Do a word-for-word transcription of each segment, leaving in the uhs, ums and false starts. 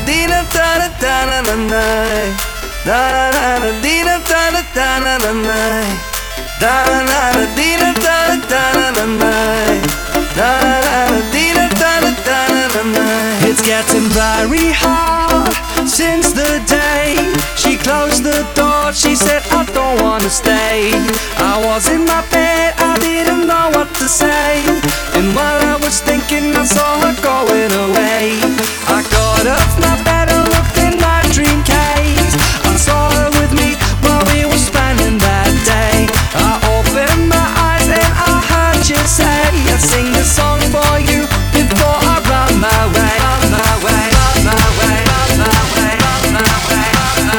dina da da da na na na, da da da dina da da da na na na, da da da dina da da da na na, da da da dina da da na na na. It's getting very hard since the day she closed the door. She said I don't wanna stay. I was in my bed, I didn't know what to say, and while I was thinking I saw her going away. I got off my bed and looked in my dream case. I saw her with me while we were spending that day. I opened my eyes and I heard you say, I'd sing this song for you before I run my way. Run my way, run my way, run my way, run my way, run my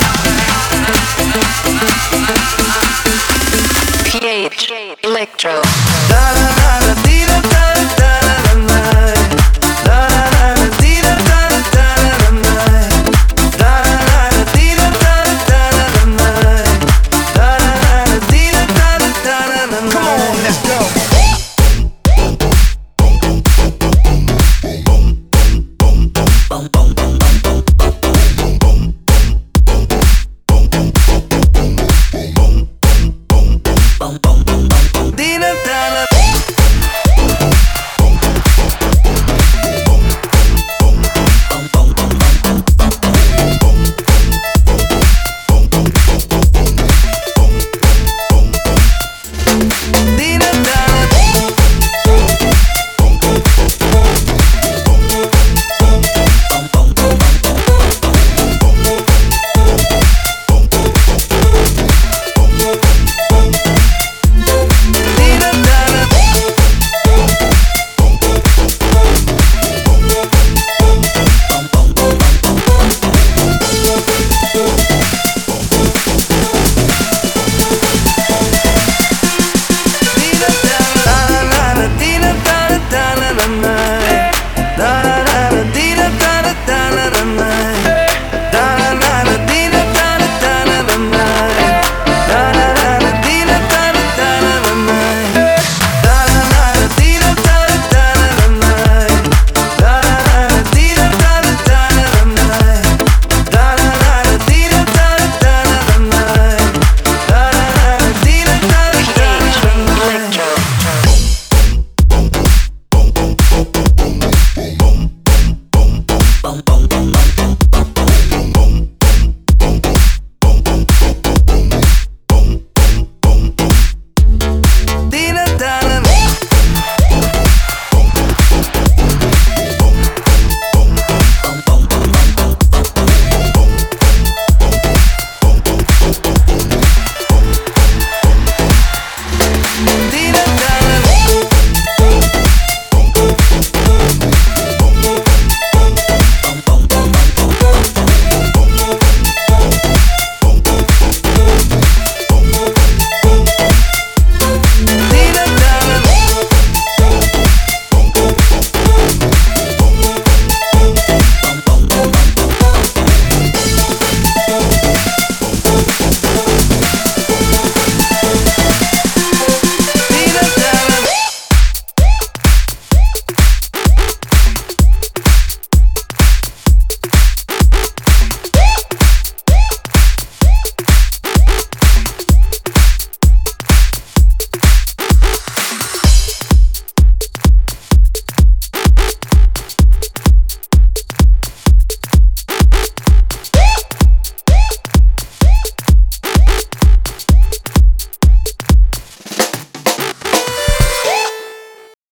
way. P H Electro. Da da da da dee da da da da da, da da da da dee da da da da da, da da da dee da da da da da, da da da dee da da da da. Come on, let's go. Boom, boom, boom, boom, boom.